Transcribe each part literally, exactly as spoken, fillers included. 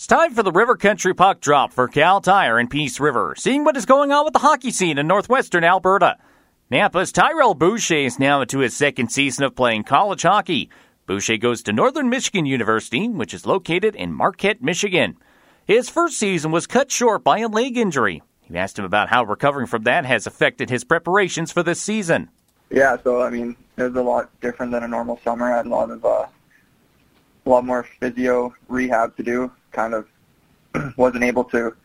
It's time for the River Country Puck Drop for Cal Tire in Peace River, seeing what is going on with the hockey scene in northwestern Alberta. Nampa's Tyrell Boucher is now into his second season of playing college hockey. Boucher goes to Northern Michigan University, which is located in Marquette, Michigan. His first season was cut short by a leg injury. You asked him about how recovering from that has affected his preparations for this season. Yeah, so, I mean, it was a lot different than a normal summer. I had a lot of, uh, a lot more physio rehab to do. Kind of wasn't able to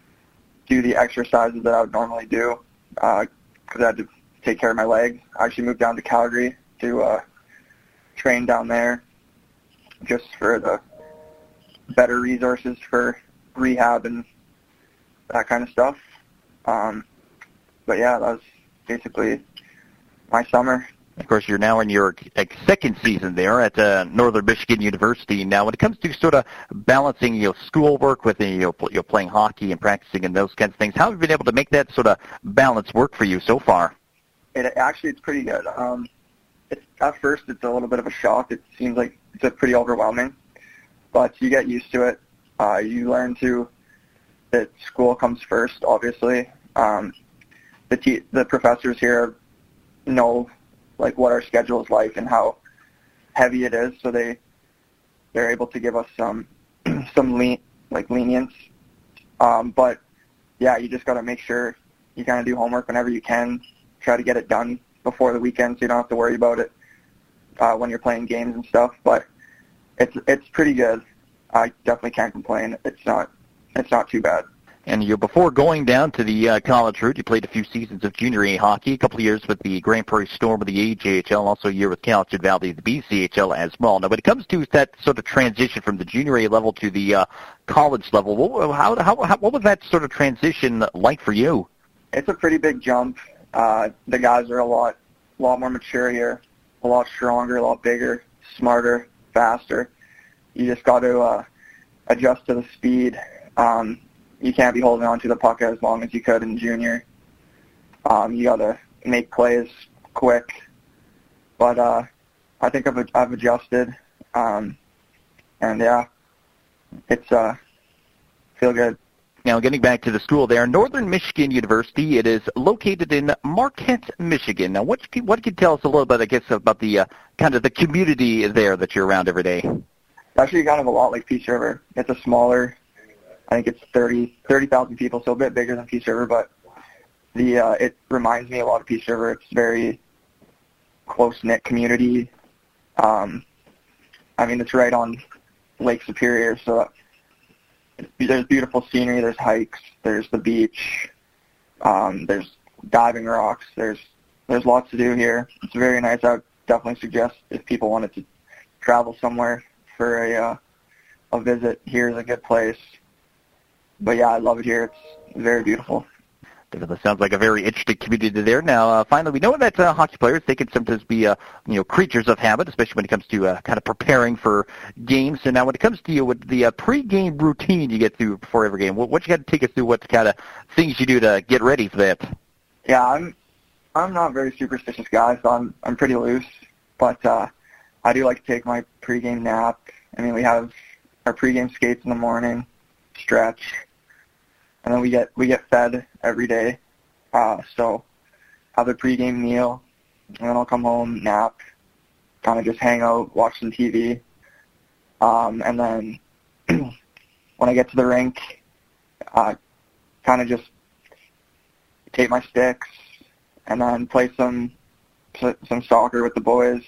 do the exercises that I would normally do because uh, I had to take care of my leg. I actually moved down to Calgary to uh, train down there just for the better resources for rehab and that kind of stuff. Um, but yeah, that was basically my summer. Of course, you're now in your second season there at uh, Northern Michigan University. Now, when it comes to sort of balancing your know, schoolwork with you know, you're playing hockey and practicing and those kinds of things, how have you been able to make that sort of balance work for you so far? It actually, it's pretty good. Um, it's, at first, it's a little bit of a shock. It seems like it's a pretty overwhelming, but you get used to it. Uh, you learn to that school comes first. Obviously, um, the te- the professors here know like what our schedule is like and how heavy it is, so they they're able to give us some some lean like lenience. Um, but yeah, you just got to make sure you kind of do homework whenever you can. Try to get it done before the weekend, so you don't have to worry about it uh, when you're playing games and stuff. But it's it's pretty good. I definitely can't complain. It's not it's not too bad. And you, before going down to the uh, college route, you played a few seasons of junior A hockey, a couple of years with the Grand Prairie Storm of the A J H L, and also a year with Calicut Valley of the B C H L as well. Now, when it comes to that sort of transition from the junior A level to the uh, college level, what, how, how, how, what was that sort of transition like for you? It's a pretty big jump. Uh, the guys are a lot, lot more mature here, a lot stronger, a lot bigger, smarter, faster. You just got to uh, adjust to the speed. Um, You can't be holding on to the puck as long as you could in junior. Um, you got to make plays quick. But uh, I think I've, I've adjusted. Um, and, yeah, it's uh, feel good. Now, getting back to the school there, Northern Michigan University, it is located in Marquette, Michigan. Now, what can, what can you tell us a little bit, I guess, about the uh, kind of the community there that you're around every day? It's actually kind of a lot like Peace River. It's a smaller, I think it's thirty thousand people, so a bit bigger than Peace River, but the uh, it reminds me a lot of Peace River. It's very close-knit community. Um, I mean, it's right on Lake Superior, so there's beautiful scenery, there's hikes, there's the beach, um, there's diving rocks, there's there's lots to do here. It's very nice. I would definitely suggest if people wanted to travel somewhere for a, uh, a visit, here's a good place. But, yeah, I love it here. It's very beautiful. Definitely sounds like a very interesting community there. Now, uh, finally, we know that uh, hockey players, they can sometimes be, uh, you know, creatures of habit, especially when it comes to uh, kind of preparing for games. So now when it comes to you with the uh, pre-game routine you get through before every game, what, what you got to take us through, what kind of things you do to get ready for that? Yeah, I'm I'm not a very superstitious guy, so I'm I'm pretty loose. But uh, I do like to take my pre-game nap. I mean, we have our pre-game skates in the morning, stretch. And then we get we get fed every day. Uh, so have a pregame meal, and then I'll come home, nap, kind of just hang out, watch some T V. Um, and then when I get to the rink, uh, kind of just take my sticks and then play some some soccer with the boys,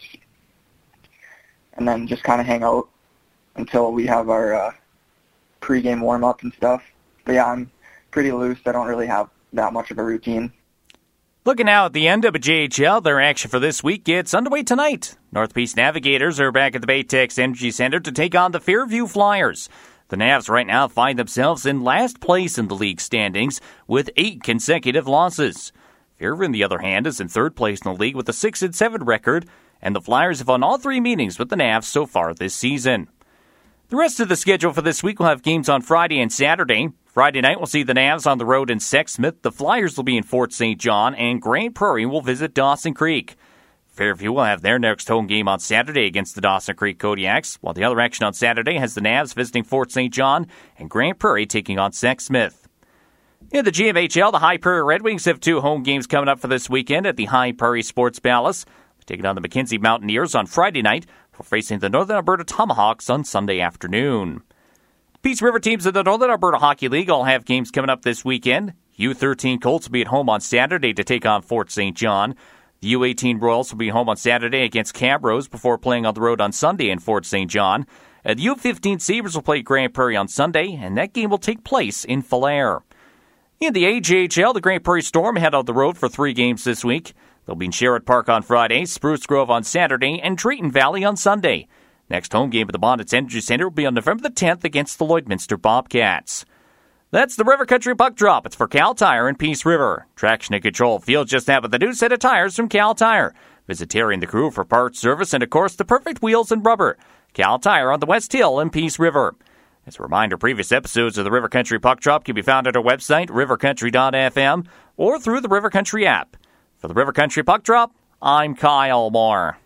and then just kind of hang out until we have our uh, pregame warm-up and stuff. But yeah, I'm pretty loose. I don't really have that much of a routine. Looking now at the N W J H L, their action for this week gets underway tonight. North Peace Navigators are back at the Baytex Energy Center to take on the Fairview Flyers. The Navs right now find themselves in last place in the league standings with eight consecutive losses. Fairview, on the other hand, is in third place in the league with a six and seven record, and the Flyers have won all three meetings with the Navs so far this season. The rest of the schedule for this week will have games on Friday and Saturday. Friday night, we'll see the Navs on the road in Sexsmith. The Flyers will be in Fort Saint John, and Grand Prairie will visit Dawson Creek. Fairview will have their next home game on Saturday against the Dawson Creek Kodiaks, while the other action on Saturday has the Navs visiting Fort Saint John and Grand Prairie taking on Sac Smith. In the G M H L, the High Prairie Red Wings have two home games coming up for this weekend at the High Prairie Sports Palace. They're taking on the Mackenzie Mountaineers on Friday night before facing the Northern Alberta Tomahawks on Sunday afternoon. Peace River teams in the Northern Alberta Hockey League all have games coming up this weekend. U thirteen Colts will be at home on Saturday to take on Fort Saint John. The U eighteen Royals will be home on Saturday against Camrose before playing on the road on Sunday in Fort Saint John. And the U fifteen Sabres will play Grand Prairie on Sunday, and that game will take place in Falher. In the A J H L, the Grand Prairie Storm head on the road for three games this week. They'll be in Sherritt Park on Friday, Spruce Grove on Saturday, and Drayton Valley on Sunday. Next home game at the Bonnets Energy Center will be on November the tenth against the Lloydminster Bobcats. That's the River Country Puck Drop. It's for Cal Tire in Peace River. Traction and control field just now with the new set of tires from Cal Tire. Visit Terry and the crew for parts, service, and, of course, the perfect wheels and rubber. Cal Tire on the West Hill in Peace River. As a reminder, previous episodes of the River Country Puck Drop can be found at our website, river country dot f m, or through the River Country app. For the River Country Puck Drop, I'm Kyle Moore.